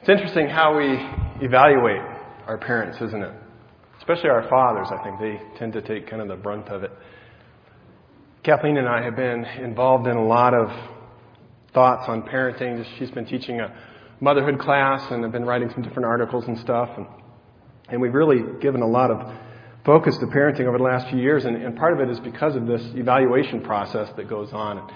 It's interesting how we evaluate our parents, isn't it? Especially our fathers, I think. They tend to take kind of the brunt of it. Kathleen and I have been involved in a lot of thoughts on parenting. She's been teaching a motherhood class, and I've been writing some different articles and stuff. And we've really given a lot of focus to parenting over the last few years, and part of it is because of this evaluation process that goes on.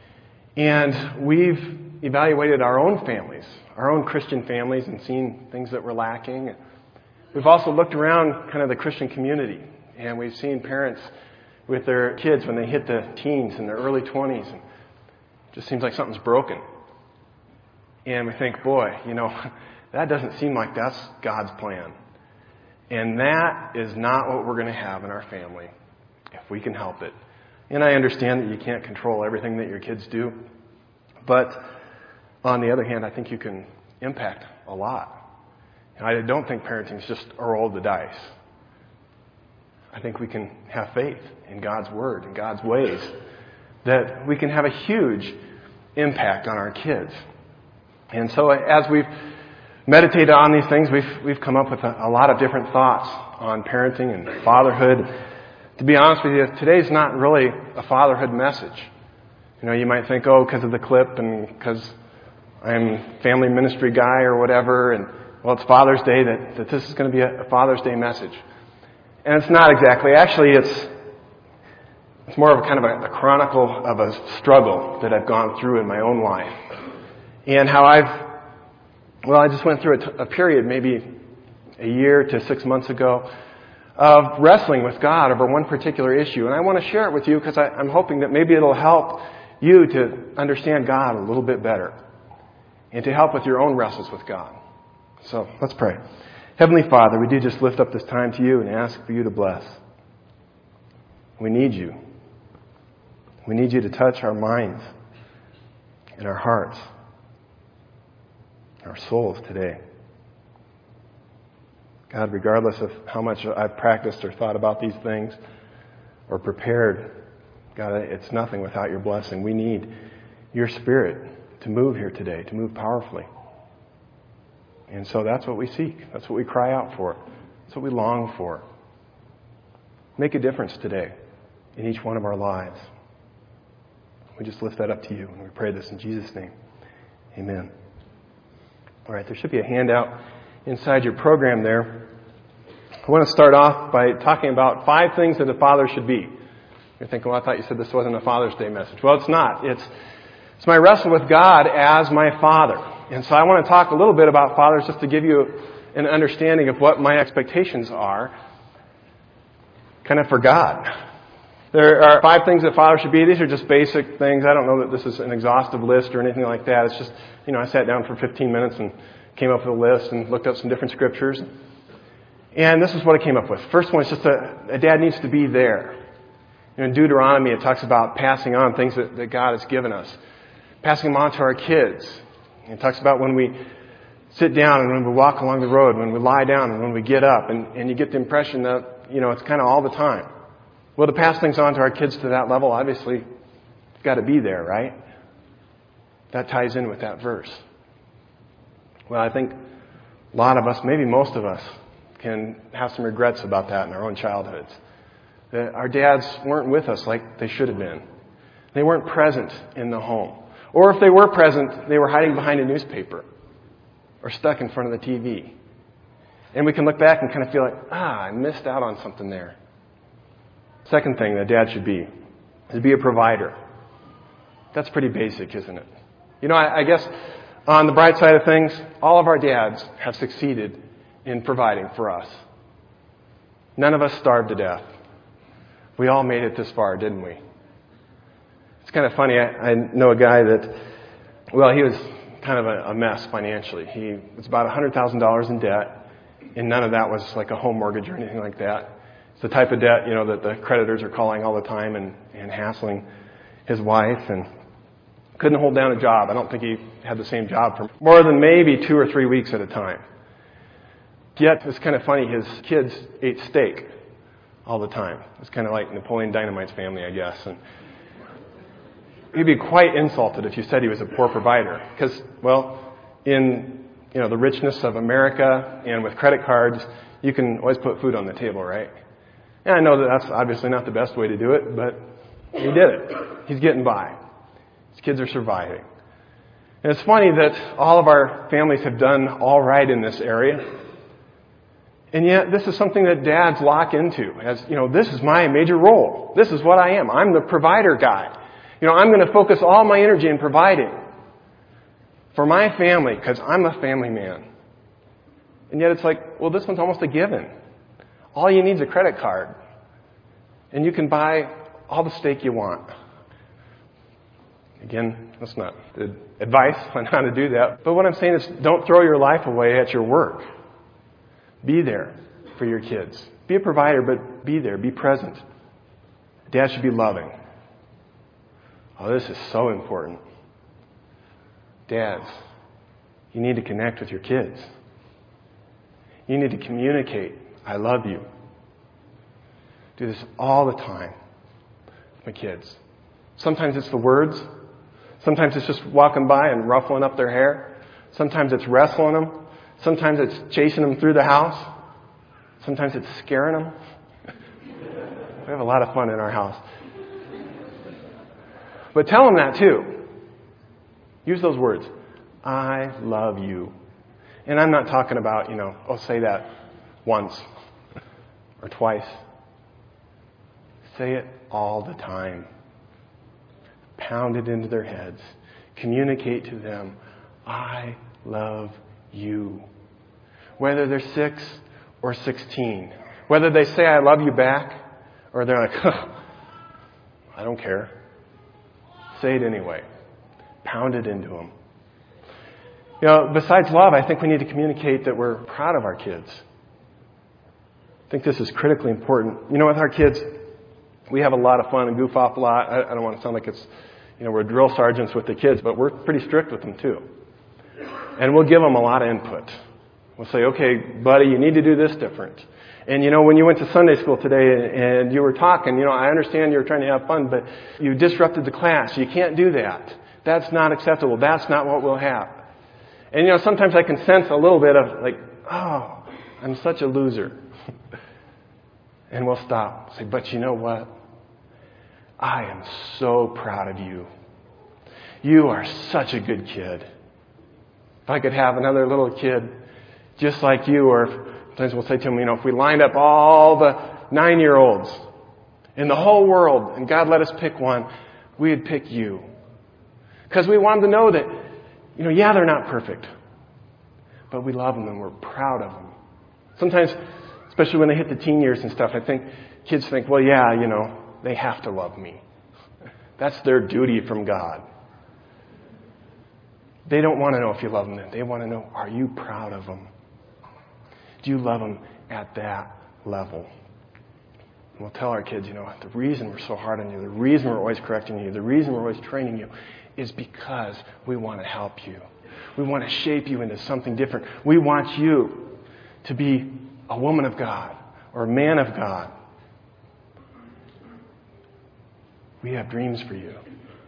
And we've evaluated our own families, our own Christian families, and seen things that were lacking. We've also looked around kind of the Christian community, and we've seen parents with their kids when they hit the teens and their early 20s, and it just seems like something's broken. And we think, boy, that doesn't seem like that's God's plan. And that is not what we're going to have in our family, if we can help it. And I understand that you can't control everything that your kids do, but on the other hand, I think you can impact a lot. And I don't think parenting is just a roll of the dice. I think we can have faith in God's Word and God's ways, that we can have a huge impact on our kids. And so as we've meditated on these things, we've come up with a lot of different thoughts on parenting and fatherhood. To be honest with you, today's not really a fatherhood message. You might think, because of the clip and because I'm a family ministry guy or whatever, and it's Father's Day, that this is going to be a Father's Day message. And it's not exactly. Actually, it's more of a kind of a chronicle of a struggle that I've gone through in my own life. And how I just went through a period, maybe a year to 6 months ago, of wrestling with God over one particular issue. And I want to share it with you because I'm hoping that maybe it'll help you to understand God a little bit better and to help with your own wrestles with God. So let's pray. Heavenly Father, we do just lift up this time to you and ask for you to bless. We need you. We need you to touch our minds and our hearts, our souls today. God, regardless of how much I've practiced or thought about these things or prepared, God, it's nothing without your blessing. We need your Spirit to move here today, to move powerfully. And so that's what we seek. That's what we cry out for. That's what we long for. Make a difference today in each one of our lives. We just lift that up to you, and we pray this in Jesus' name. Amen. All right, there should be a handout inside your program there. I want to start off by talking about 5 things that a father should be. You're thinking, I thought you said this wasn't a Father's Day message. Well, it's not. It's my wrestle with God as my Father. And so I want to talk a little bit about fathers just to give you an understanding of what my expectations are kind of for God. There are 5 things that fathers should be. These are just basic things. I don't know that this is an exhaustive list or anything like that. It's just, I sat down for 15 minutes and came up with a list and looked up some different scriptures. And this is what I came up with. First one is just a dad needs to be there. In Deuteronomy, it talks about passing on things that God has given us. Passing them on to our kids. It talks about when we sit down and when we walk along the road, when we lie down and when we get up. And you get the impression that, it's kind of all the time. Well, to pass things on to our kids to that level, obviously, you've got to be there, right? That ties in with that verse. Well, I think a lot of us, maybe most of us, can have some regrets about that in our own childhoods. That our dads weren't with us like they should have been. They weren't present in the home. Or if they were present, they were hiding behind a newspaper or stuck in front of the TV. And we can look back and kind of feel like, I missed out on something there. Second thing that dad should be is to be a provider. That's pretty basic, isn't it? I guess on the bright side of things, all of our dads have succeeded in providing for us. None of us starved to death. We all made it this far, didn't we? It's kind of funny. I know a guy that, he was kind of a mess financially. He was about $100,000 in debt, and none of that was like a home mortgage or anything like that. It's the type of debt, that the creditors are calling all the time and hassling his wife, and couldn't hold down a job. I don't think he had the same job for more than maybe 2 or 3 weeks at a time. Yet, it's kind of funny, his kids ate steak all the time. It's kind of like Napoleon Dynamite's family, I guess. And he'd be quite insulted if you said he was a poor provider. Because, in the richness of America and with credit cards, you can always put food on the table, right? And I know that that's obviously not the best way to do it, but he did it. He's getting by. His kids are surviving. And it's funny that all of our families have done all right in this area. And yet this is something that dads lock into as, this is my major role. This is what I am. I'm the provider guy. I'm going to focus all my energy in providing for my family because I'm a family man. And yet it's like, well, this one's almost a given. All you need is a credit card. And you can buy all the steak you want. Again, that's not good advice on how to do that. But what I'm saying is don't throw your life away at your work. Be there for your kids. Be a provider, but be there. Be present. Dad should be loving. Oh, this is so important. Dads, you need to connect with your kids. You need to communicate, I love you. Do this all the time with my kids. Sometimes it's the words. Sometimes it's just walking by and ruffling up their hair. Sometimes it's wrestling them. Sometimes it's chasing them through the house. Sometimes it's scaring them. We have a lot of fun in our house. But tell them that too. Use those words. I love you. And I'm not talking about, say that once or twice. Say it all the time. Pound it into their heads. Communicate to them, I love you. Whether they're 6 or 16. Whether they say I love you back or they're like, I don't care. Say it anyway. Pound it into them. Besides love, I think we need to communicate that we're proud of our kids. I think this is critically important. With our kids, we have a lot of fun and goof off a lot. I don't want to sound like it's, we're drill sergeants with the kids, but we're pretty strict with them too. And we'll give them a lot of input. We'll say, okay, buddy, you need to do this different. And when you went to Sunday school today and you were talking, I understand you were trying to have fun, but you disrupted the class. You can't do that. That's not acceptable. That's not what we'll have. And sometimes I can sense a little bit of like, oh, I'm such a loser. And we'll stop. Say, but you know what? I am so proud of you. You are such a good kid. If I could have another little kid just like you, or sometimes we'll say to him, if we lined up all the 9-year-olds in the whole world and God let us pick one, we'd pick you. Because we want them to know that, they're not perfect, but we love them and we're proud of them. Sometimes, especially when they hit the teen years and stuff, I think kids think, well, yeah, they have to love me. That's their duty from God. They don't want to know if you love them. They want to know, are you proud of them? Do you love them at that level? And we'll tell our kids, the reason we're so hard on you, the reason we're always correcting you, the reason we're always training you is because we want to help you. We want to shape you into something different. We want you to be a woman of God or a man of God. We have dreams for you.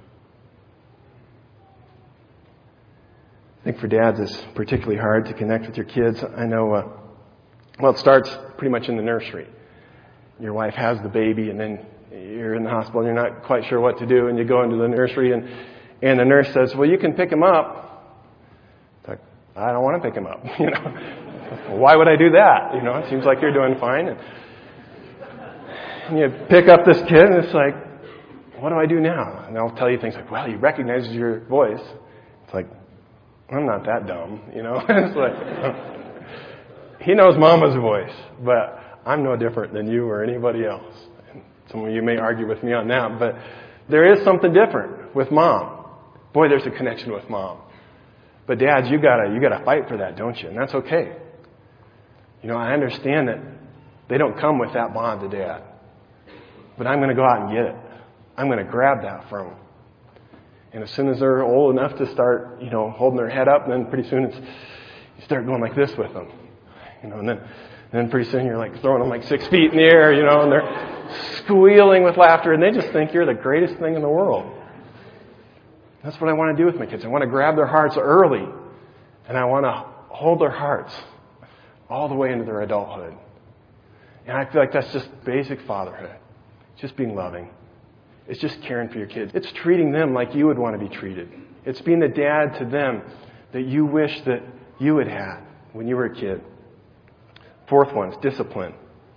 I think for dads it's particularly hard to connect with your kids. I know, it starts pretty much in the nursery. Your wife has the baby and then you're in the hospital and you're not quite sure what to do and you go into the nursery and the nurse says, well, you can pick him up. It's like, I don't want to pick him up. Why would I do that? It seems like you're doing fine. And you pick up this kid and it's like, what do I do now? And they'll tell you things like, well, he recognizes your voice. It's like, I'm not that dumb, It's like, he knows Mama's voice, but I'm no different than you or anybody else. And some of you may argue with me on that, but there is something different with Mom. Boy, there's a connection with Mom. But dads, you gotta fight for that, don't you? And that's okay. I understand that they don't come with that bond to Dad. But I'm going to go out and get it. I'm going to grab that from them. And as soon as they're old enough to start, holding their head up, and then pretty soon you start going like this with them. And then pretty soon you're like throwing them like 6 feet in the air, and they're squealing with laughter, and they just think you're the greatest thing in the world. That's what I want to do with my kids. I want to grab their hearts early, and I want to hold their hearts all the way into their adulthood. And I feel like that's just basic fatherhood. Just being loving. It's just caring for your kids. It's treating them like you would want to be treated. It's being the dad to them that you wish that you had had when you were a kid. Fourth one is discipline,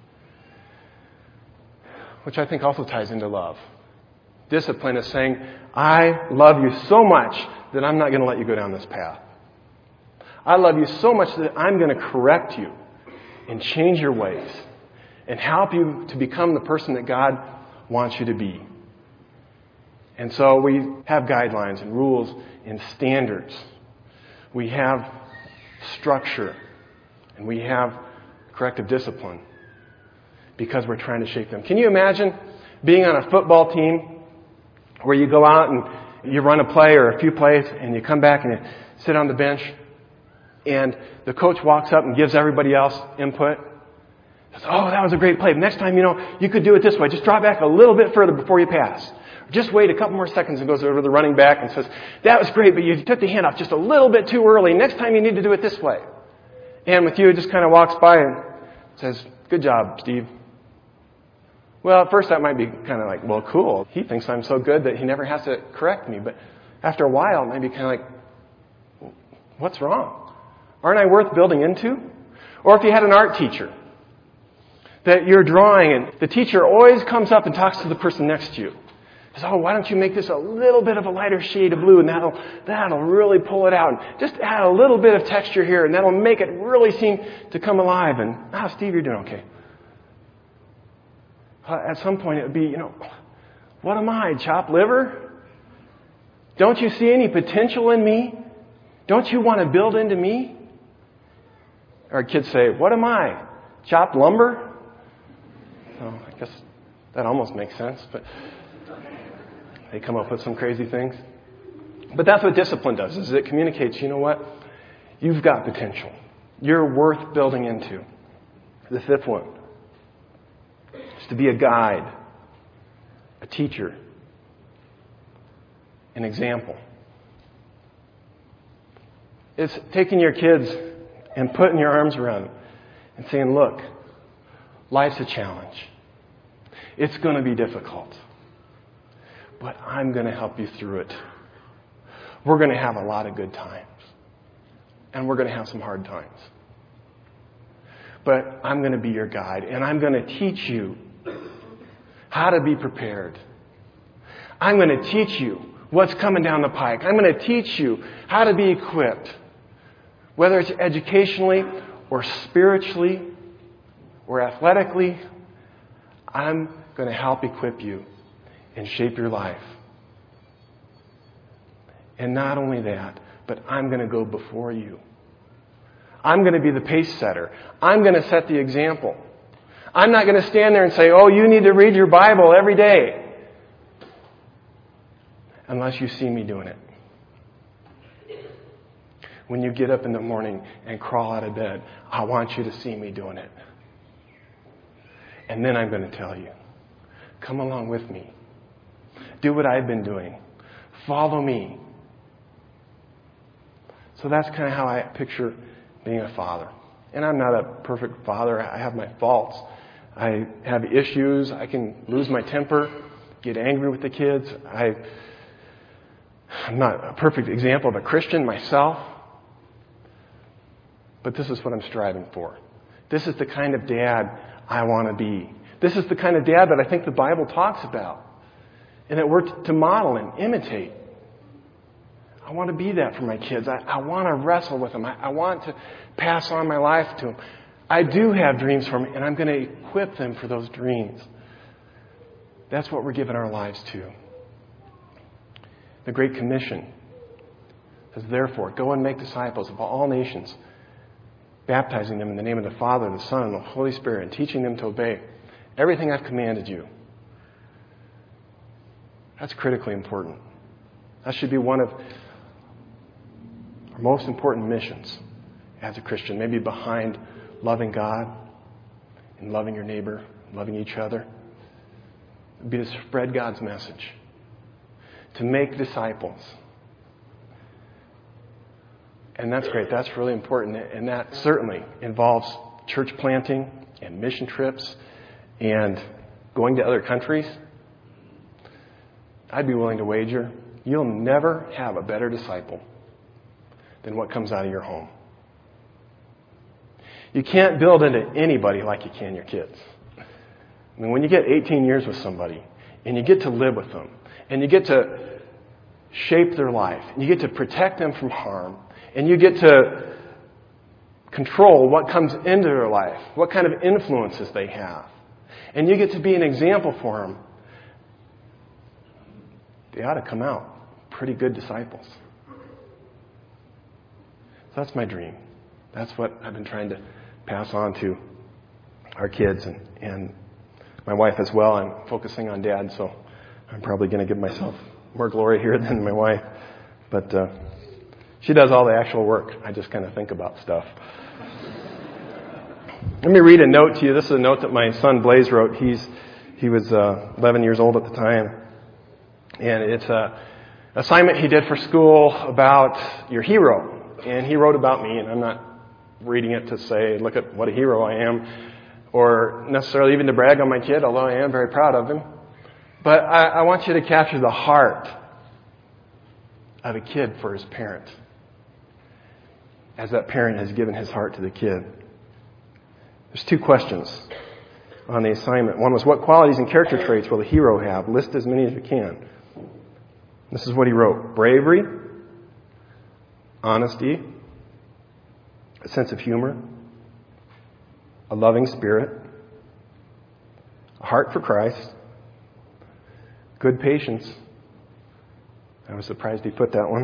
which I think also ties into love. Discipline is saying, I love you so much that I'm not going to let you go down this path. I love you so much that I'm going to correct you and change your ways and help you to become the person that God wants you to be. And so we have guidelines and rules and standards. We have structure and we have corrective discipline because we're trying to shape them. Can you imagine being on a football team where you go out and you run a play or a few plays and you come back and you sit on the bench and the coach walks up and gives everybody else input? Says, oh, that was a great play. Next time, you could do it this way. Just drop back a little bit further before you pass. Just wait a couple more seconds and goes over to the running back and says, that was great, but you took the handoff just a little bit too early. Next time you need to do it this way. And with you, it just kind of walks by and says, good job, Steve. Well, at first that might be kind of like, well, cool. He thinks I'm so good that he never has to correct me. But after a while, it might be kind of like, what's wrong? Aren't I worth building into? Or if you had an art teacher that you're drawing and the teacher always comes up and talks to the person next to you. Says, oh, why don't you make this a little bit of a lighter shade of blue and that'll really pull it out. And just add a little bit of texture here and that'll make it really seem to come alive. And, Steve, you're doing okay. At some point it would be, what am I, chopped liver? Don't you see any potential in me? Don't you want to build into me? Or kids say, what am I, chopped lumber? So I guess that almost makes sense, but they come up with some crazy things. But that's what discipline does, is it communicates, you know what? You've got potential. You're worth building into. The fifth one is to be a guide, a teacher, an example. It's taking your kids and putting your arms around them and saying, look, life's a challenge. It's going to be difficult. But I'm going to help you through it. We're going to have a lot of good times. And we're going to have some hard times. But I'm going to be your guide. And I'm going to teach you how to be prepared. I'm going to teach you what's coming down the pike. I'm going to teach you how to be equipped. Whether it's educationally or spiritually or athletically, I'm going to help equip you and shape your life. And not only that, but I'm going to go before you. I'm going to be the pace setter. I'm going to set the example. I'm not going to stand there and say, oh, you need to read your Bible every day. Unless you see me doing it. When you get up in the morning and crawl out of bed, I want you to see me doing it. And then I'm going to tell you, come along with me. Do what I've been doing. Follow me. So that's kind of how I picture being a father. And I'm not a perfect father. I have my faults. I have issues. I can lose my temper, get angry with the kids. I'm not a perfect example of a Christian myself. But this is what I'm striving for. This is the kind of dad I want to be. This is the kind of dad that I think the Bible talks about. And that we're to model and imitate. I want to be that for my kids. I want to wrestle with them. I want to pass on my life to them. I do have dreams for them, and I'm going to equip them for those dreams. That's what we're giving our lives to. The Great Commission says, therefore, go and make disciples of all nations, baptizing them in the name of the Father, the Son, and the Holy Spirit, and teaching them to obey everything I've commanded you. That's critically important. That should be one of our most important missions as a Christian, maybe behind loving God and loving your neighbor, loving each other. It would be to spread God's message, to make disciples. And that's great. That's really important. And that certainly involves church planting and mission trips and going to other countries. I'd be willing to wager you'll never have a better disciple than what comes out of your home. You can't build into anybody like you can your kids. I mean, when you get 18 years with somebody and you get to live with them and you get to shape their life and you get to protect them from harm and you get to control what comes into their life, what kind of influences they have, and you get to be an example for them, they ought to come out pretty good disciples. So that's my dream. That's what I've been trying to pass on to our kids and my wife as well. I'm focusing on Dad, so I'm probably going to give myself more glory here than my wife. But she does all the actual work. I just kind of think about stuff. Let me read a note to you. This is a note that my son Blaze wrote. He was 11 years old at the time. And it's an assignment he did for school about your hero. And he wrote about me, and I'm not reading it to say, look at what a hero I am, or necessarily even to brag on my kid, although I am very proud of him. But I want you to capture the heart of a kid for his parent, as that parent has given his heart to the kid. There's two questions on the assignment. One was, what qualities and character traits will the hero have? List as many as you can. This is what he wrote. Bravery, honesty, a sense of humor, a loving spirit, a heart for Christ, good patience. I was surprised he put that one.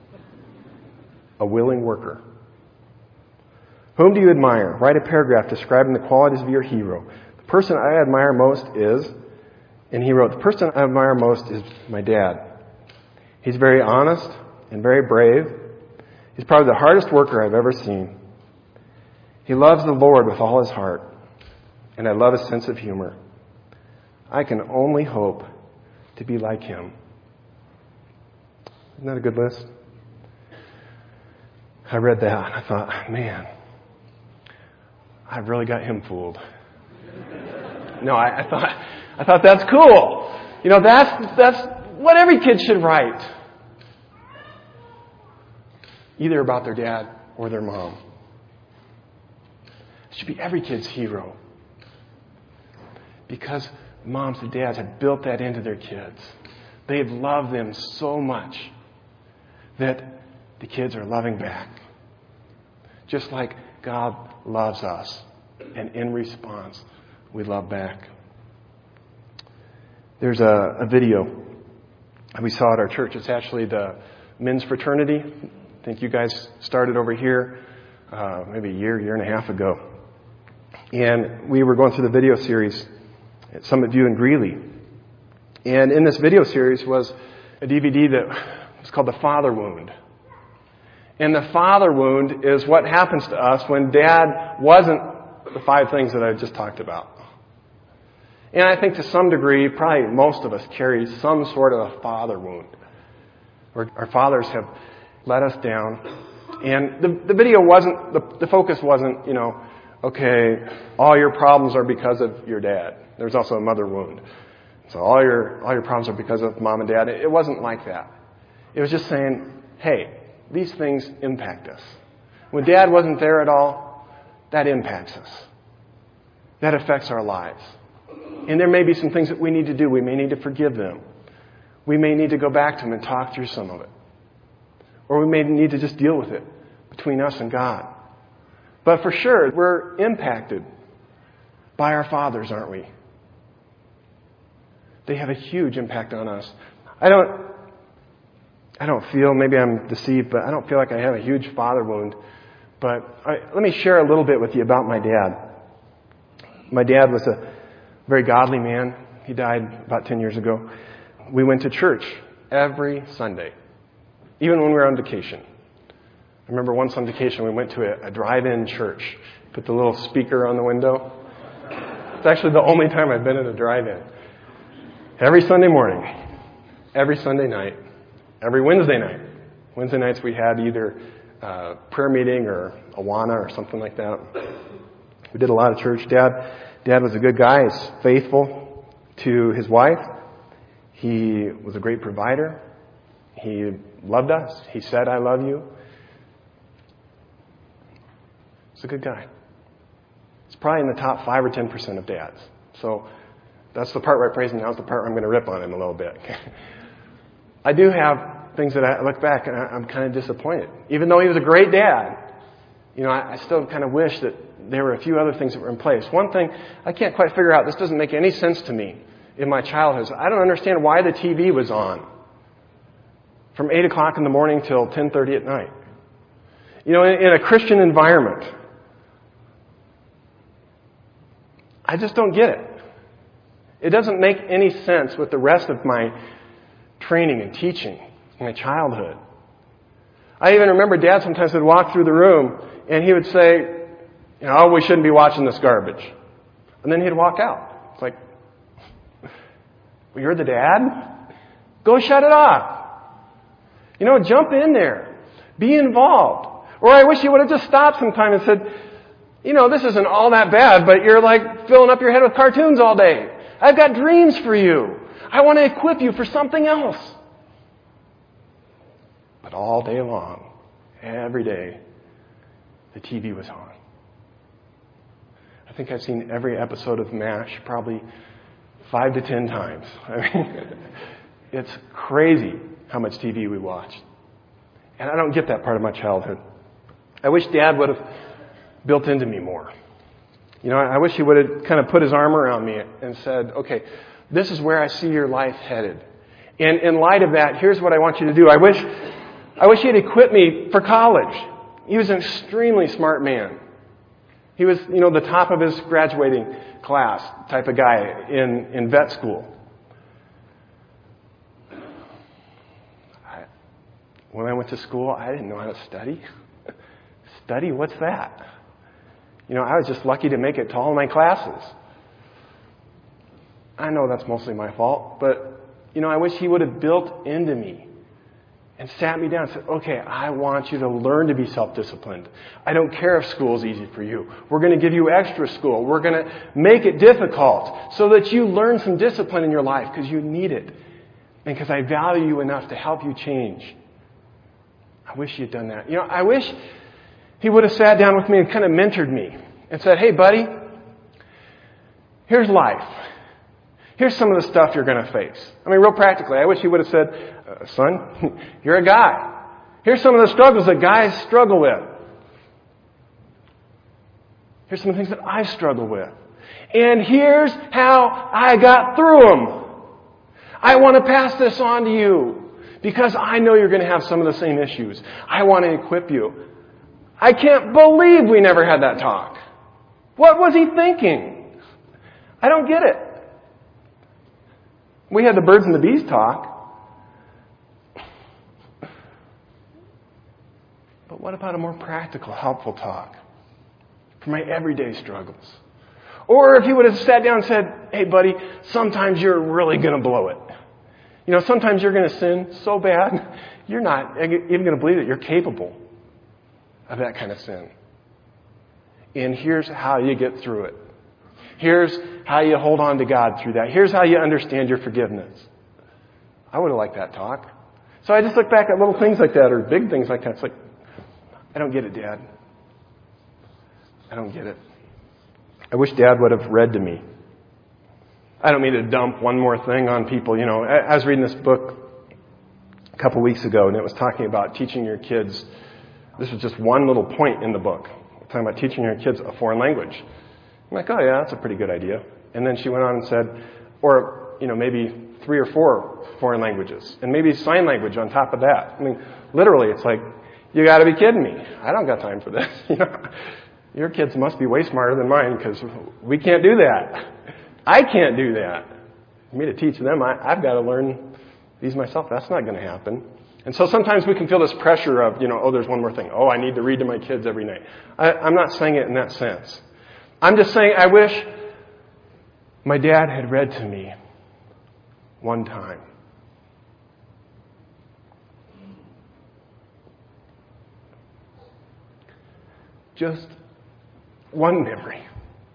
A willing worker. Whom do you admire? Write a paragraph describing the qualities of your hero. The person I admire most is, and he wrote, the person I admire most is my dad. He's very honest and very brave. He's probably the hardest worker I've ever seen. He loves the Lord with all his heart, and I love his sense of humor. I can only hope to be like him. Isn't that a good list? I read that and I thought, man, I've really got him fooled. No, I thought that's cool. You know, that's what every kid should write. Either about their dad or their mom. It should be every kid's hero. Because moms and dads have built that into their kids. They've loved them so much that the kids are loving back. Just like God loves us. And in response, we love back. There's a video we saw at our church. It's actually the men's fraternity. I think you guys started over here maybe a year and a half ago. And we were going through the video series at Summit View in Greeley. And in this video series was a DVD that was called The Father Wound. And the father wound is what happens to us when Dad wasn't the 5 things that I just talked about. And I think to some degree, probably most of us carry some sort of a father wound. Where our fathers have let us down. And the video wasn't, the focus wasn't, you know, okay, all your problems are because of your dad. There's also a mother wound. So all your problems are because of mom and dad. It wasn't like that. It was just saying, hey, these things impact us. When Dad wasn't there at all, that impacts us. That affects our lives. And there may be some things that we need to do. We may need to forgive them. We may need to go back to them and talk through some of it. Or we may need to just deal with it between us and God. But for sure, we're impacted by our fathers, aren't we? They have a huge impact on us. I don't feel, maybe I'm deceived, but I don't feel like I have a huge father wound. But let me share a little bit with you about my dad. My dad was a very godly man. He died about 10 years ago. We went to church every Sunday, even when we were on vacation. I remember once on vacation we went to a drive-in church. Put the little speaker on the window. It's actually the only time I've been in a drive-in. Every Sunday morning, every Sunday night, every Wednesday night. Wednesday nights we had either prayer meeting or Awana or something like that. We did a lot of church. Dad was a good guy. He's faithful to his wife. He was a great provider. He loved us. He said, "I love you." He's a good guy. It's probably in the top 5 or 10% of dads. So that's the part where I praise him. Now's the part where I'm going to rip on him a little bit. I do have things that I look back and I'm kind of disappointed. Even though he was a great dad, I still kind of wish that there were a few other things that were in place. One thing I can't quite figure out, this doesn't make any sense to me in my childhood. I don't understand why the TV was on from 8 o'clock in the morning till 10:30 at night. In a Christian environment. I just don't get it. It doesn't make any sense with the rest of my training and teaching in my childhood. I even remember Dad sometimes would walk through the room and he would say, "Oh, we shouldn't be watching this garbage." And then he'd walk out. It's like, well, you're the dad? Go shut it off. Jump in there. Be involved. Or I wish he would have just stopped sometime and said, "This isn't all that bad, but you're like filling up your head with cartoons all day. I've got dreams for you. I want to equip you for something else." But all day long, every day, the TV was on. I think I've seen every episode of MASH probably 5 to 10 times. It's crazy how much TV we watched. And I don't get that part of my childhood. I wish Dad would have built into me more. I wish he would have kind of put his arm around me and said, "Okay, this is where I see your life headed. And in light of that, here's what I want you to do." I wish he had equipped me for college. He was an extremely smart man. He was, the top of his graduating class type of guy in vet school. When I went to school, I didn't know how to study. Study? What's that? I was just lucky to make it to all my classes. I know that's mostly my fault, but, I wish he would have built into me and sat me down and said, "Okay, I want you to learn to be self-disciplined. I don't care if school's easy for you. We're going to give you extra school. We're going to make it difficult so that you learn some discipline in your life because you need it and because I value you enough to help you change." I wish he had done that. I wish he would have sat down with me and kind of mentored me and said, "Hey, buddy, here's life. Here's some of the stuff you're going to face." Real practically, I wish he would have said, "Son, you're a guy. Here's some of the struggles that guys struggle with. Here's some of the things that I struggle with. And here's how I got through them. I want to pass this on to you because I know you're going to have some of the same issues. I want to equip you." I can't believe we never had that talk. What was he thinking? I don't get it. We had the birds and the bees talk. But what about a more practical, helpful talk for my everyday struggles? Or if he would have sat down and said, "Hey, buddy, sometimes you're really going to blow it. Sometimes you're going to sin so bad, you're not even going to believe that you're capable of that kind of sin. And here's how you get through it. Here's how you hold on to God through that. Here's how you understand your forgiveness." I would have liked that talk. So I just look back at little things like that or big things like that. It's like, I don't get it, Dad. I don't get it. I wish Dad would have read to me. I don't mean to dump one more thing on people. I was reading this book a couple weeks ago, and it was talking about teaching your kids. This was just one little point in the book, talking about teaching your kids a foreign language. I'm like, oh yeah, that's a pretty good idea. And then she went on and said, or, maybe 3 or 4 foreign languages, and maybe sign language on top of that. Literally, it's like, you got to be kidding me. I don't got time for this. Your kids must be way smarter than mine because we can't do that. I can't do that. For me to teach them, I've got to learn these myself. That's not going to happen. And so sometimes we can feel this pressure of, there's one more thing. Oh, I need to read to my kids every night. I'm not saying it in that sense. I'm just saying I wish my dad had read to me one time. just one memory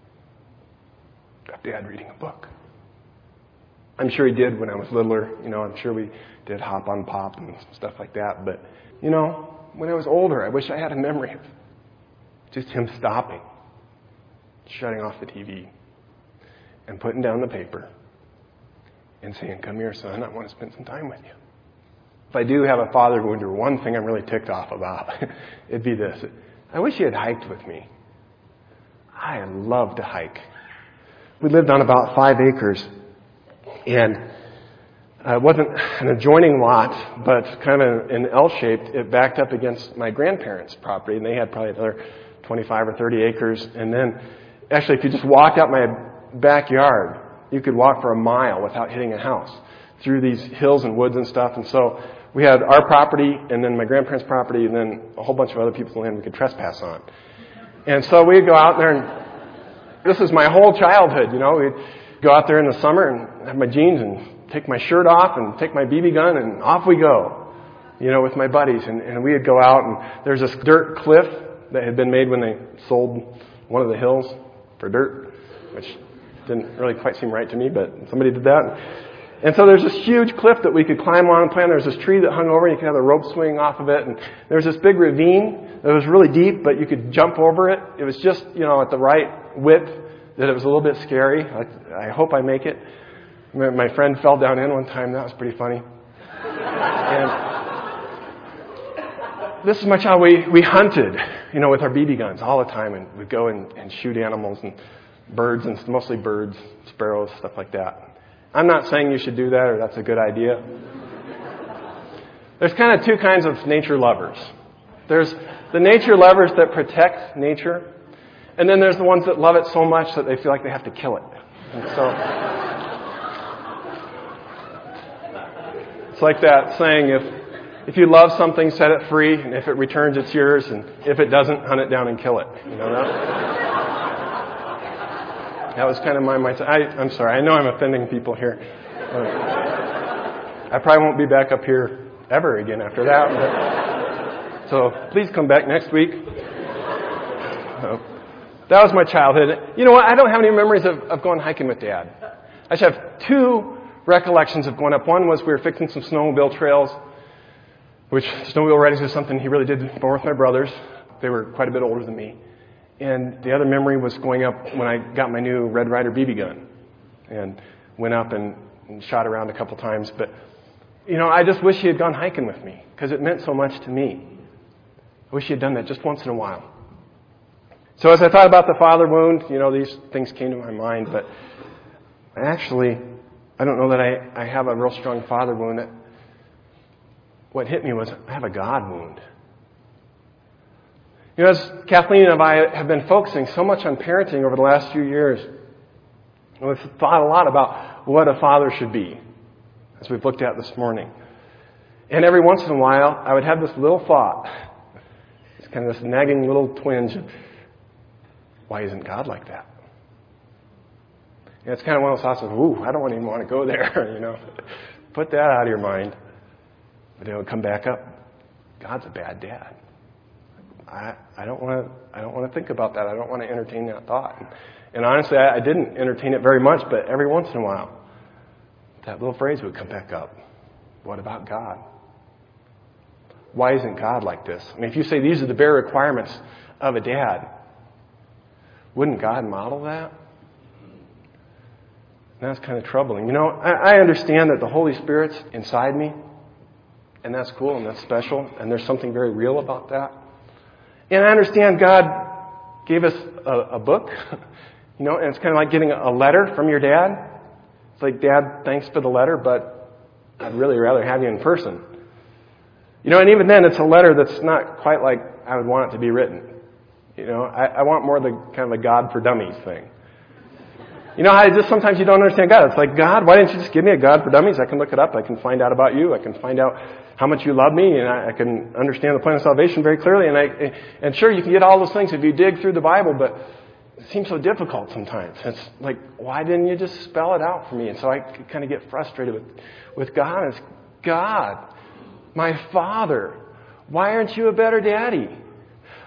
of Dad reading a book. I'm sure he did when I was littler. I'm sure we did Hop on Pop and stuff like that. But, when I was older, I wish I had a memory of just him stopping, shutting off the TV, and putting down the paper and saying, "Come here, son, I want to spend some time with you." If I do have a father wound, or one thing I'm really ticked off about, it'd be this. I wish he had hiked with me. I love to hike. We lived on about 5 acres, and it wasn't an adjoining lot, but kind of an L-shaped. It backed up against my grandparents' property, and they had probably another 25 or 30 acres. And then, actually, if you just walked out my backyard, you could walk for a mile without hitting a house through these hills and woods and stuff. And so we had our property, and then my grandparents' property, and then a whole bunch of other people's land we could trespass on. And so we'd go out there, and this is my whole childhood, We'd go out there in the summer and have my jeans and take my shirt off and take my BB gun, and off we go, with my buddies. And we'd go out, and there's this dirt cliff that had been made when they sold one of the hills for dirt, which didn't really quite seem right to me, but somebody did that. And so there's this huge cliff that we could climb on and play on. There's this tree that hung over, and you could have a rope swing off of it. And there's this big ravine that was really deep, but you could jump over it. It was just, at the right width that it was a little bit scary. I hope I make it. My friend fell down in one time. That was pretty funny. And this is my child. We hunted, with our BB guns all the time, and we'd go and shoot animals and birds, and mostly birds, sparrows, stuff like that. I'm not saying you should do that or that's a good idea. There's kind of two kinds of nature lovers. There's the nature lovers that protect nature, and then there's the ones that love it so much that they feel like they have to kill it. And so it's like that saying, if you love something, set it free, and if it returns, it's yours, and if it doesn't, hunt it down and kill it. That was kind of my mindset. I'm sorry. I know I'm offending people here. I probably won't be back up here ever again after that. But, so please come back next week. That was my childhood. You know what? I don't have any memories of going hiking with Dad. I just have 2 recollections of going up. One was we were fixing some snowmobile trails, which snowmobile riding is something he really did more with my brothers. They were quite a bit older than me. And the other memory was going up when I got my new Red Ryder BB gun and went up and shot around a couple times. But, I just wish he had gone hiking with me because it meant so much to me. I wish he had done that just once in a while. So as I thought about the father wound, these things came to my mind. But actually, I don't know that I have a real strong father wound. What hit me was I have a God wound. As Kathleen and I have been focusing so much on parenting over the last few years, we've thought a lot about what a father should be, as we've looked at this morning. And every once in a while, I would have this little thought, it's kind of this nagging little twinge, why isn't God like that? And it's kind of one of those thoughts of, I don't even want to go there, Put that out of your mind. But then it would come back up. God's a bad dad. I don't want to think about that. I don't want to entertain that thought. And honestly, I didn't entertain it very much, but every once in a while, that little phrase would come back up. What about God? Why isn't God like this? I mean, if you say these are the bare requirements of a dad, wouldn't God model that? And that's kind of troubling. I understand that the Holy Spirit's inside me, and that's cool and that's special, and there's something very real about that. And I understand God gave us a book, and it's kind of like getting a letter from your dad. It's like, Dad, thanks for the letter, but I'd really rather have you in person. And even then, it's a letter that's not quite like I would want it to be written. I want more the kind of the God for Dummies thing. Sometimes you don't understand God. It's like, God, why didn't you just give me a God for Dummies? I can look it up. I can find out about you. I can find out how much you love me, and I can understand the plan of salvation very clearly. And sure, you can get all those things if you dig through the Bible, but it seems so difficult sometimes. It's like, why didn't you just spell it out for me? And so I kind of get frustrated with God. It's, God, my Father, why aren't you a better daddy?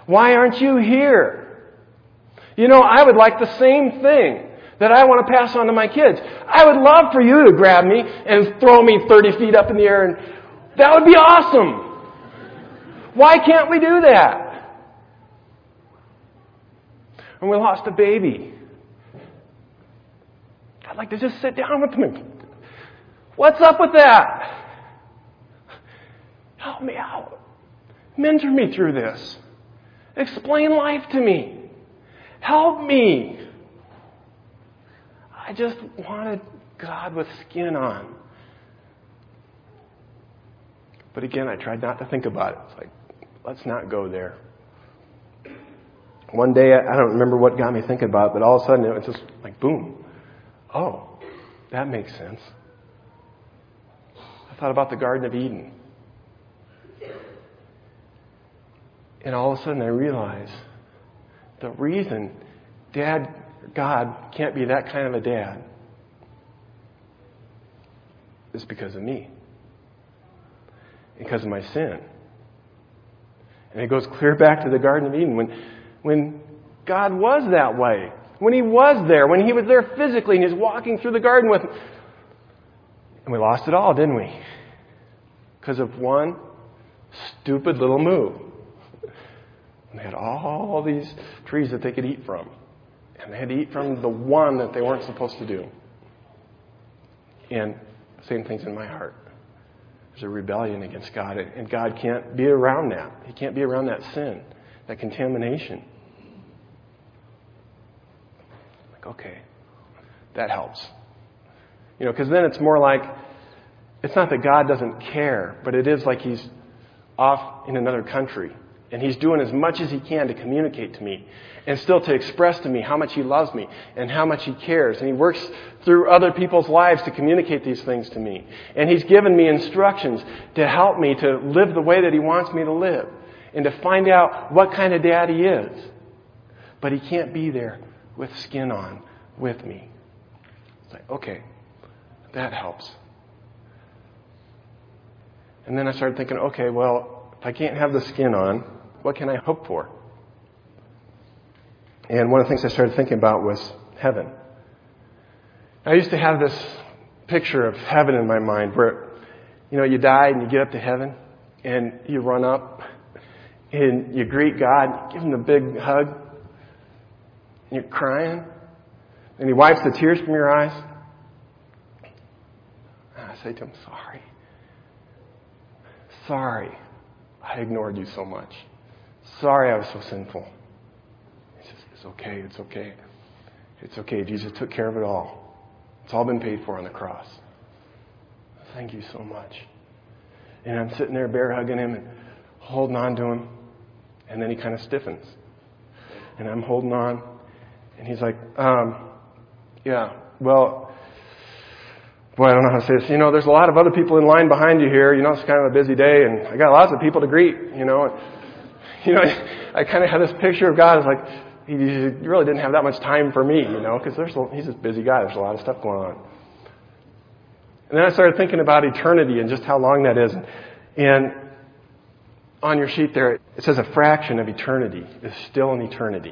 Why aren't you here? You know, I would like the same thing that I want to pass on to my kids. I would love for you to grab me and throw me 30 feet up in the air, and that would be awesome. Why can't we do that? When we lost a baby, I'd like to just sit down with them. What's up with that? Help me out. Mentor me through this. Explain life to me. Help me. I just wanted God with skin on. But again, I tried not to think about it. It's like, let's not go there. One day, I don't remember what got me thinking about it, but all of a sudden it was just like, boom. Oh, that makes sense. I thought about the Garden of Eden. And all of a sudden I realized the reason God can't be that kind of a dad is because of me. Because of my sin. And it goes clear back to the Garden of Eden. When God was that way. When He was there. When He was there physically and He was walking through the garden with me. And we lost it all, didn't we? Because of one stupid little move. And they had all these trees that they could eat from. And they had to eat from the one that they weren't supposed to do. And the same thing's in my heart. There's a rebellion against God. And God can't be around that. He can't be around that sin, that contamination. Like, okay, that helps. You know, because then it's more like, it's not that God doesn't care, but it is like He's off in another country. And He's doing as much as He can to communicate to me and still to express to me how much He loves me and how much He cares. And He works through other people's lives to communicate these things to me. And He's given me instructions to help me to live the way that He wants me to live and to find out what kind of dad He is. But He can't be there with skin on with me. It's like, okay, that helps. And then I started thinking, okay, well, if I can't have the skin on, what can I hope for? And one of the things I started thinking about was heaven. I used to have this picture of heaven in my mind where, you know, you die and you get up to heaven and you run up and you greet God, give Him a big hug, and you're crying, and He wipes the tears from your eyes. And I say to Him, sorry, I ignored you so much. Sorry I was so sinful. He says, it's okay. It's okay. Jesus took care of it all. It's all been paid for on the cross. Thank you so much. And I'm sitting there bear hugging Him and holding on to Him. And then He kind of stiffens. And I'm holding on. And He's like, yeah, well, boy, I don't know how to say this. You know, there's a lot of other people in line behind you here. You know, it's kind of a busy day, and I got lots of people to greet, you know. I kind of had this picture of God as like, He really didn't have that much time for me, you know, because He's this busy guy. There's a lot of stuff going on. And then I started thinking about eternity and just how long that is. And on your sheet there, it says a fraction of eternity is still an eternity.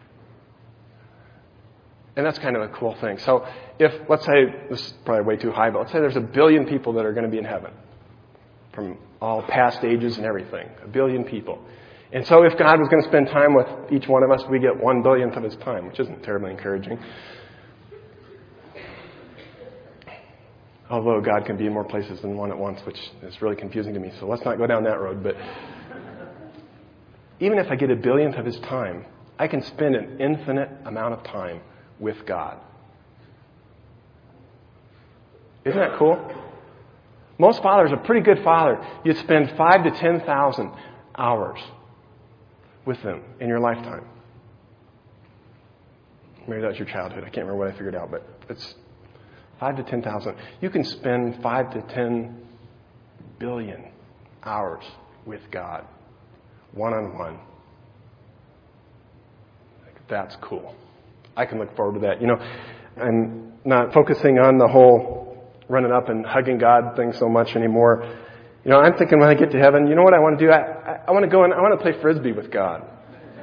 And that's kind of a cool thing. So if, let's say, this is probably way too high, but let's say there's 1 billion people that are going to be in heaven from all past ages and everything. 1 billion people. And so if God was going to spend time with each one of us, we get 1/billionth of His time, which isn't terribly encouraging. Although God can be in more places than one at once, which is really confusing to me. So let's not go down that road. But even if I get 1/billionth of His time, I can spend an infinite amount of time with God. Isn't that cool? Most fathers, a pretty good father, you'd spend 5,000 to 10,000 hours with them in your lifetime. Maybe that was your childhood. I can't remember what I figured out, but it's 5,000 to 10,000. You can spend 5 to 10 billion hours with God, one-on-one. That's cool. I can look forward to that. You know, I'm not focusing on the whole running up and hugging God thing so much anymore. You know, I'm thinking when I get to heaven, you know what I want to do? I want to go and I want to play Frisbee with God.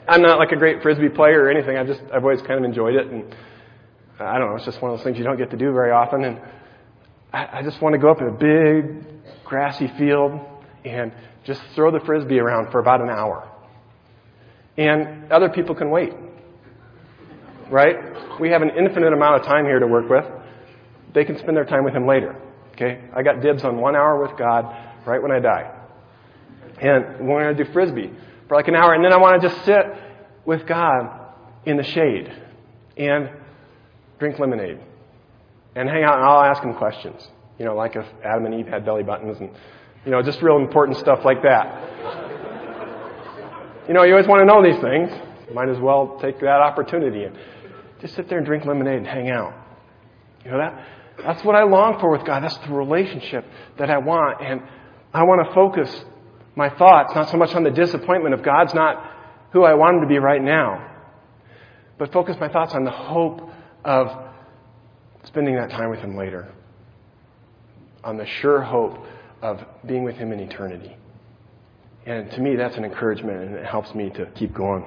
I'm not like a great Frisbee player or anything. I've always kind of enjoyed it. And I don't know, it's just one of those things you don't get to do very often. And I just want to go up in a big grassy field and just throw the Frisbee around for about an hour. And other people can wait. Right? We have an infinite amount of time here to work with. They can spend their time with Him later. Okay? I got dibs on 1 hour with God right when I die. And we're going to do Frisbee for like an hour. And then I want to just sit with God in the shade and drink lemonade and hang out, and I'll ask Him questions. You know, like if Adam and Eve had belly buttons and, you know, just real important stuff like that. You know, you always want to know these things. Might as well take that opportunity and just sit there and drink lemonade and hang out. You know, that's what I long for with God. That's the relationship that I want. And I want to focus my thoughts not so much on the disappointment of God's not who I want Him to be right now, but focus my thoughts on the hope of spending that time with Him later. On the sure hope of being with Him in eternity. And to me, that's an encouragement, and it helps me to keep going.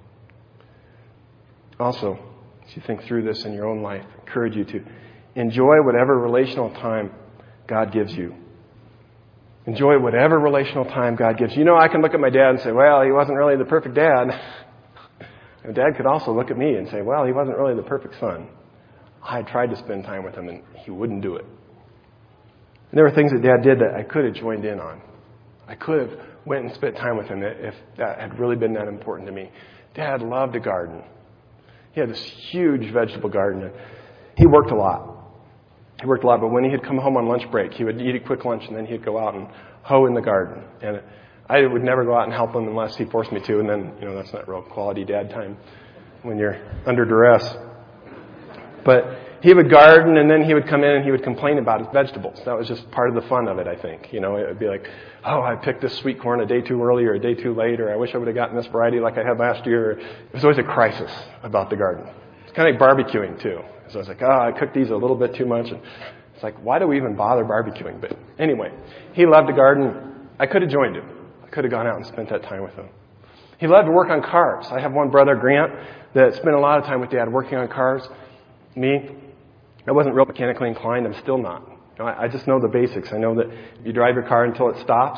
Also, as you think through this in your own life, I encourage you to enjoy whatever relational time God gives you. Enjoy whatever relational time God gives you. You know, I can look at my dad and say, well, he wasn't really the perfect dad. And Dad could also look at me and say, well, he wasn't really the perfect son. I tried to spend time with him, and he wouldn't do it. And there were things that Dad did that I could have joined in on. I could have went and spent time with him if that had really been that important to me. Dad loved to garden. He had this huge vegetable garden. He worked a lot. But when he'd come home on lunch break, he would eat a quick lunch, and then he'd go out and hoe in the garden. And I would never go out and help him unless he forced me to, and then, you know, that's not real quality dad time when you're under duress. But he would garden, and then he would come in and he would complain about his vegetables. That was just part of the fun of it, I think. You know, it would be like, oh, I picked this sweet corn a day too early or a day too late, or I wish I would have gotten this variety like I had last year. It was always a crisis about the garden. It's kind of like barbecuing, too. So I was like, oh, I cooked these a little bit too much. And it's like, why do we even bother barbecuing? But anyway, he loved to garden. I could have joined him. I could have gone out and spent that time with him. He loved to work on cars. I have one brother, Grant, that spent a lot of time with Dad working on cars. Me, I wasn't real mechanically inclined. I'm still not. You know, I just know the basics. I know that you drive your car until it stops.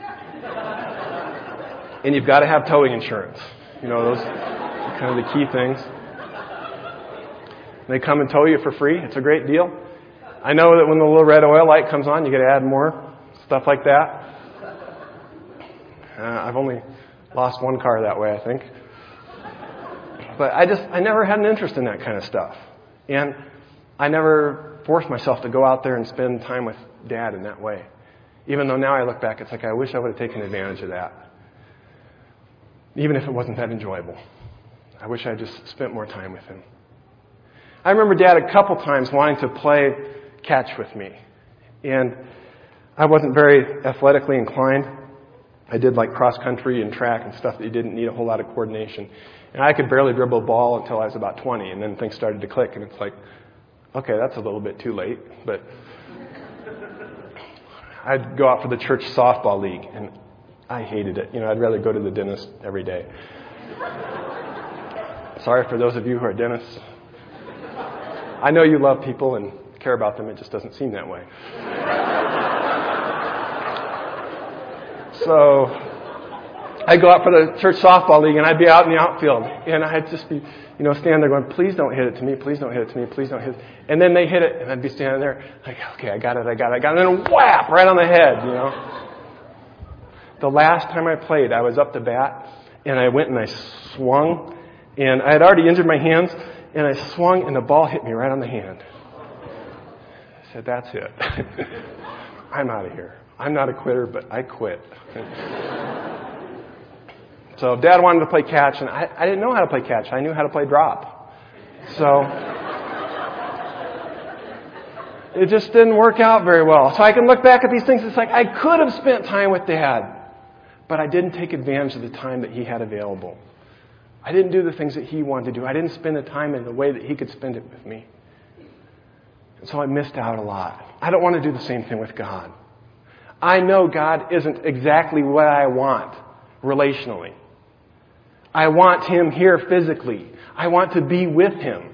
And you've got to have towing insurance. You know, those are kind of the key things. They come and tow you for free. It's a great deal. I know that when the little red oil light comes on, you got to add more stuff like that. I've only lost one car that way, I think. But I never had an interest in that kind of stuff. And I never forced myself to go out there and spend time with Dad in that way. Even though now I look back, it's like I wish I would have taken advantage of that. Even if it wasn't that enjoyable. I wish I had just spent more time with him. I remember Dad a couple times wanting to play catch with me. And I wasn't very athletically inclined. I did like cross country and track and stuff that you didn't need a whole lot of coordination. And I could barely dribble a ball until I was about 20. And then things started to click. And it's like, okay, that's a little bit too late. But I'd go out for the church softball league. And I hated it. You know, I'd rather go to the dentist every day. Sorry for those of you who are dentists. I know you love people and care about them. It just doesn't seem that way. So I'd go out for the church softball league, and I'd be out in the outfield. And I'd just be, you know, standing there going, please don't hit it to me, please don't hit it to me, please don't hit it. And then they hit it, and I'd be standing there like, okay, I got it. And then whap, right on the head, you know. The last time I played, I was up to bat, and I went and I swung, and I had already injured my hands, and I swung, and the ball hit me right on the hand. I said, that's it. I'm out of here. I'm not a quitter, but I quit. So Dad wanted to play catch, and I didn't know how to play catch. I knew how to play drop. So it just didn't work out very well. So I can look back at these things. It's like I could have spent time with Dad, but I didn't take advantage of the time that he had available. I didn't do the things that he wanted to do. I didn't spend the time in the way that he could spend it with me. And so I missed out a lot. I don't want to do the same thing with God. I know God isn't exactly what I want relationally. I want Him here physically. I want to be with Him.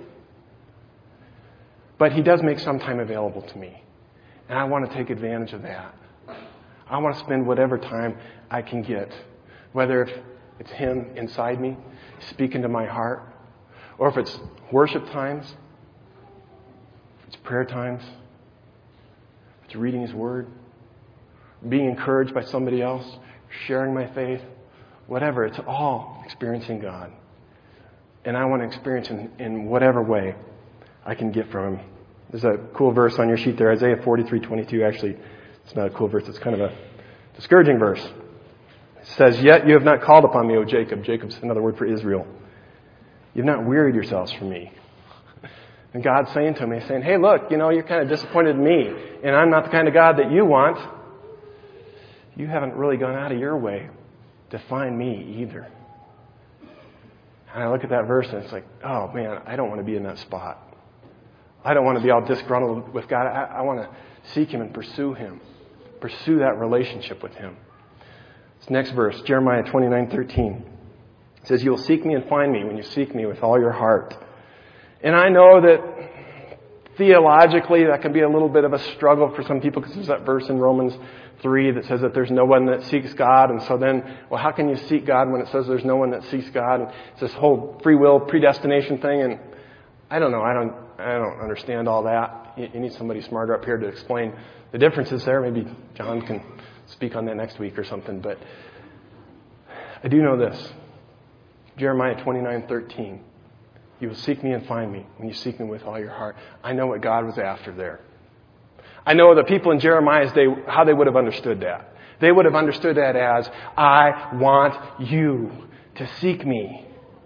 But He does make some time available to me. And I want to take advantage of that. I want to spend whatever time I can get. Whether it's Him inside me, speaking to my heart, or if it's worship times, if it's prayer times, if it's reading His Word, being encouraged by somebody else, sharing my faith, whatever. It's all experiencing God. And I want to experience in whatever way I can get from Him. There's a cool verse on your sheet there, Isaiah 43:22. Actually, it's not a cool verse. It's kind of a discouraging verse. It says, "Yet you have not called upon me, O Jacob." Jacob's another word for Israel. "You've not wearied yourselves for me." And God's saying to me, saying, hey, look, you're kind of disappointed in me, and I'm not the kind of God that you want. You haven't really gone out of your way to find me either. And I look at that verse and it's like, oh man, I don't want to be in that spot. I don't want to be all disgruntled with God. I want to seek Him and pursue Him. Pursue that relationship with Him. This next verse, Jeremiah 29:13. It says, "You will seek me and find me when you seek me with all your heart." And I know that theologically that can be a little bit of a struggle for some people because there's that verse in Romans 3 that says that there's no one that seeks God. And so then, well, how can you seek God when it says there's no one that seeks God? And it's this whole free will predestination thing. And I don't know. I don't understand all that. You need somebody smarter up here to explain the differences there. Maybe John can speak on that next week or something. But I do know this. Jeremiah 29:13. "You will seek me and find me when you seek me with all your heart." I know what God was after there. I know the people in Jeremiah's day, how they would have understood that. They would have understood that as, I want you to seek me.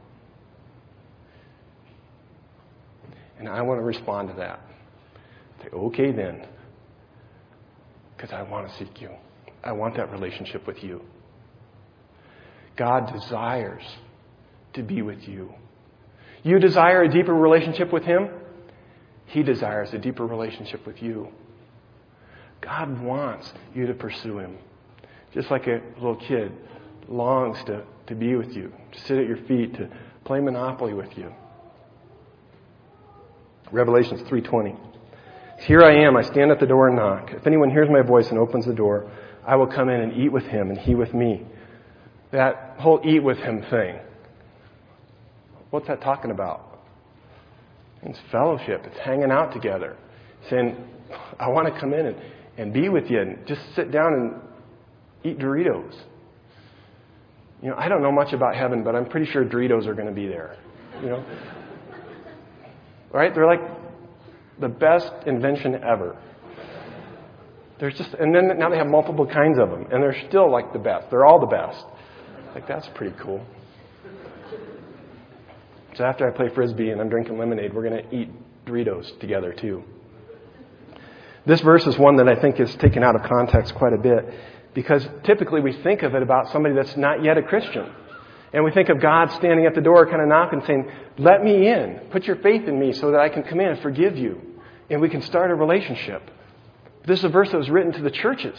And I want to respond to that. Say, okay then. Because I want to seek you. I want that relationship with you. God desires to be with you. You desire a deeper relationship with Him? He desires a deeper relationship with you. God wants you to pursue Him. Just like a little kid longs to be with you, to sit at your feet, to play Monopoly with you. Revelations 3:20. "Here I am, I stand at the door and knock. If anyone hears my voice and opens the door, I will come in and eat with him and he with me." That whole eat with Him thing. What's that talking about? It's fellowship. It's hanging out together. Saying, I want to come in and be with you and just sit down and eat Doritos. I don't know much about heaven, but I'm pretty sure Doritos are going to be there. Right? They're like the best invention ever. And then now they have multiple kinds of them, and they're still like the best. They're all the best. Like, that's pretty cool. So after I play Frisbee and I'm drinking lemonade, we're going to eat Doritos together too. This verse is one that I think is taken out of context quite a bit because typically we think of it about somebody that's not yet a Christian. And we think of God standing at the door kind of knocking saying, let me in. Put your faith in me so that I can come in and forgive you. And we can start a relationship. This is a verse that was written to the churches.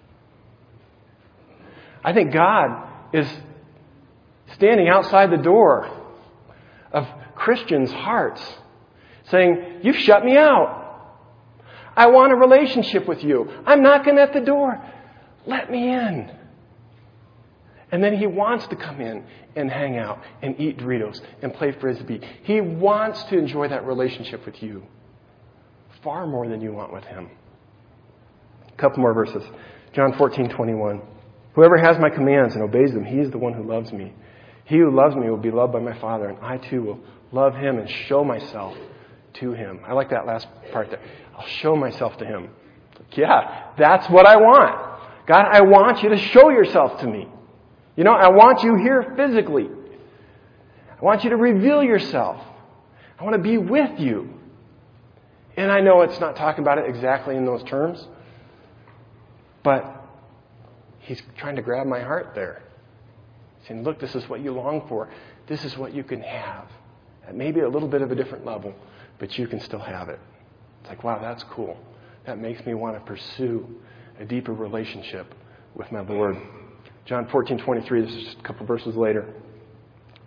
I think God is standing outside the door of Christians' hearts saying, you've shut me out. I want a relationship with you. I'm knocking at the door. Let me in. And then He wants to come in and hang out and eat Doritos and play Frisbee. He wants to enjoy that relationship with you far more than you want with Him. A couple more verses. John 14:21. Whoever has my commands and obeys them, he is the one who loves me. He who loves me will be loved by my Father, and I too will love him and show myself to him. I like that last part there. I'll show myself to him. Yeah, that's what I want. God, I want you to show yourself to me. I want you here physically. I want you to reveal yourself. I want to be with you. And I know it's not talking about it exactly in those terms, but He's trying to grab my heart there. Saying, look, this is what you long for. This is what you can have. At maybe a little bit of a different level, but you can still have it. It's like, wow, that's cool. That makes me want to pursue a deeper relationship with my Lord. John 14:23, this is just a couple verses later.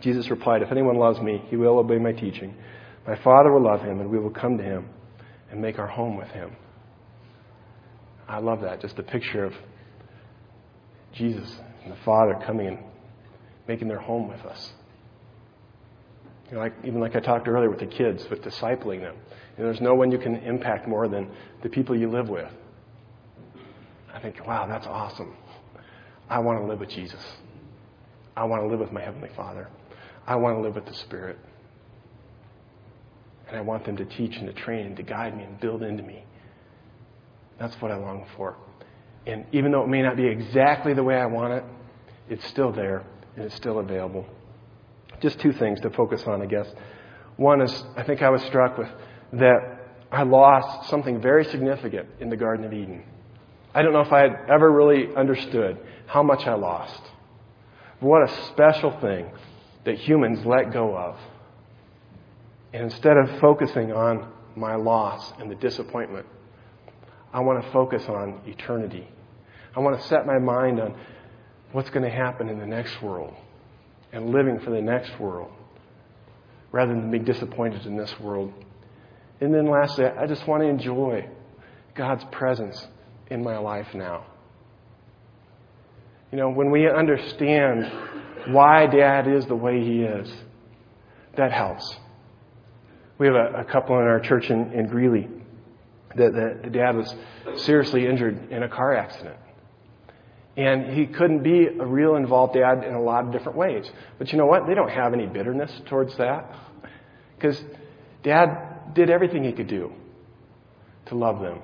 Jesus replied, "If anyone loves me, he will obey my teaching. My Father will love him, and we will come to him and make our home with him." I love that. Just a picture of Jesus and the Father coming and making their home with us. You know, even like I talked earlier with the kids, with discipling them. You know, there's no one you can impact more than the people you live with. I think, wow, that's awesome. I want to live with Jesus. I want to live with my Heavenly Father. I want to live with the Spirit. And I want them to teach and to train and to guide me and build into me. That's what I long for. And even though it may not be exactly the way I want it, it's still there and it's still available. Just two things to focus on, I guess. One is, I think I was struck with that I lost something very significant in the Garden of Eden. I don't know if I had ever really understood how much I lost. What a special thing that humans let go of. And instead of focusing on my loss and the disappointment, I want to focus on eternity. I want to set my mind on what's going to happen in the next world and living for the next world rather than being disappointed in this world. And then lastly, I just want to enjoy God's presence in my life now. You know, when we understand why Dad is the way he is, that helps. We have a couple in our church in Greeley that the dad was seriously injured in a car accident. And he couldn't be a real involved dad in a lot of different ways. But you know what? They don't have any bitterness towards that. Because Dad did everything he could do to love them.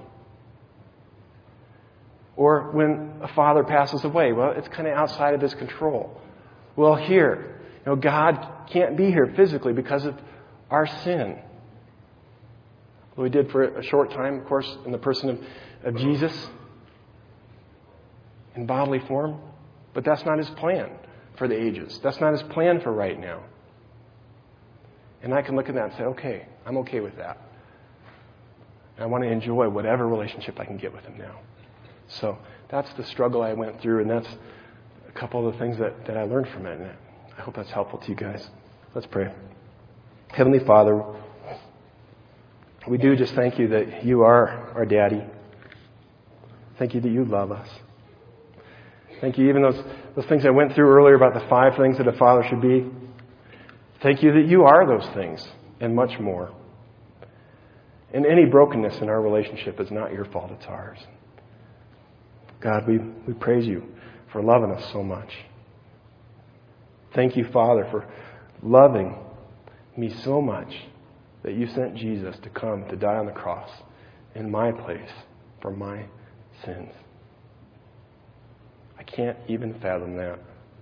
Or when a father passes away, well, it's kind of outside of his control. Well, here, you know, God can't be here physically because of our sin. Well, we did for a short time, of course, in the person of Jesus in bodily form. But that's not his plan for the ages. That's not his plan for right now. And I can look at that and say, okay, I'm okay with that. And I want to enjoy whatever relationship I can get with him now. So that's the struggle I went through, and that's a couple of the things that I learned from it. And I hope that's helpful to you guys. Let's pray. Heavenly Father, we do just thank you that you are our daddy. Thank you that you love us. Thank you, even those things I went through earlier about the 5 things that a father should be. Thank you that you are those things and much more. And any brokenness in our relationship is not your fault, it's ours. God, we praise you for loving us so much. Thank you, Father, for loving me so much that you sent Jesus to come to die on the cross in my place for my sins. I can't even fathom that.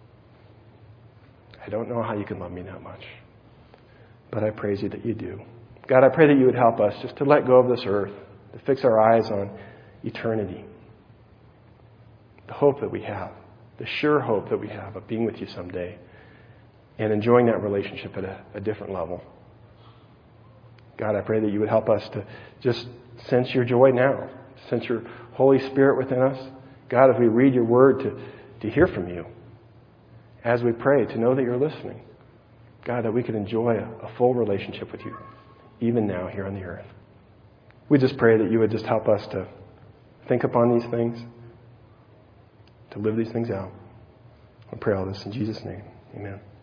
I don't know how you can love me that much. But I praise you that you do. God, I pray that you would help us just to let go of this earth, to fix our eyes on eternity. The hope that we have, the sure hope that we have of being with you someday and enjoying that relationship at a different level. God, I pray that you would help us to just sense your joy now, sense your Holy Spirit within us. God, as we read your word, to hear from you. As we pray, to know that you're listening. God, that we can enjoy a full relationship with you, even now here on the earth. We just pray that you would just help us to think upon these things, to live these things out. I pray all this in Jesus' name. Amen.